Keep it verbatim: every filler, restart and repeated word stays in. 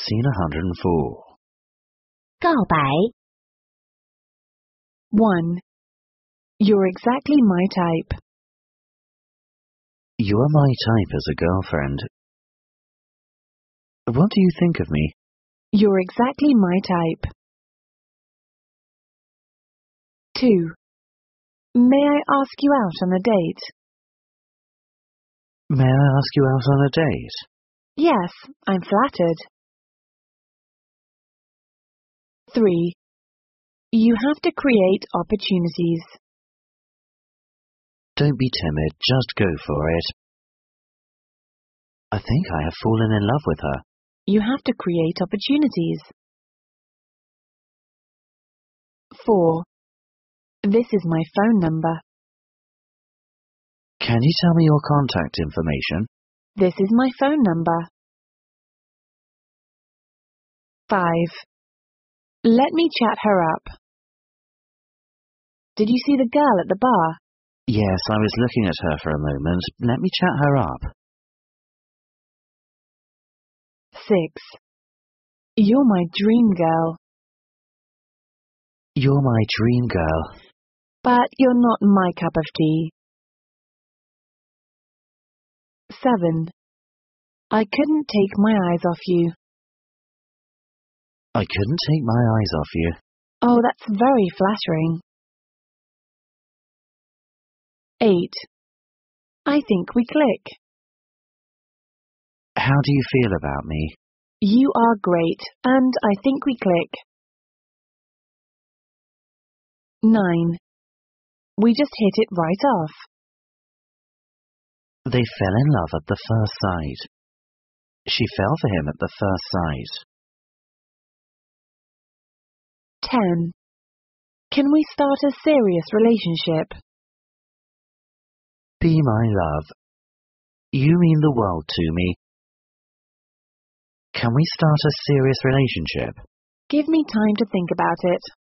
Scene one hundred four. 告白 one. You're exactly my type. You are my type as a girlfriend. What do you think of me? You're exactly my type. two. May I ask you out on a date? May I ask you out on a date? Yes, I'm flattered. three. You have to create opportunities. Don't be timid, just go for it. I think I have fallen in love with her. You have to create opportunities. four. This is my phone number. Can you tell me your contact information? This is my phone number. five. Let me chat her up. Did you see the girl at the bar? Yes, I was looking at her for a moment. Let me chat her up. six. You're my dream girl. You're my dream girl. But you're not my cup of tea. seven. I couldn't take my eyes off you. I couldn't take my eyes off you. Oh, that's very flattering. eight. I think we click. How do you feel about me? You are great, and I think we click. nine. We just hit it right off. They fell in love at the first sight. She fell for him at the first sight. ten. Can we start a serious relationship? Be my love. You mean the world to me. Can we start a serious relationship? Give me time to think about it.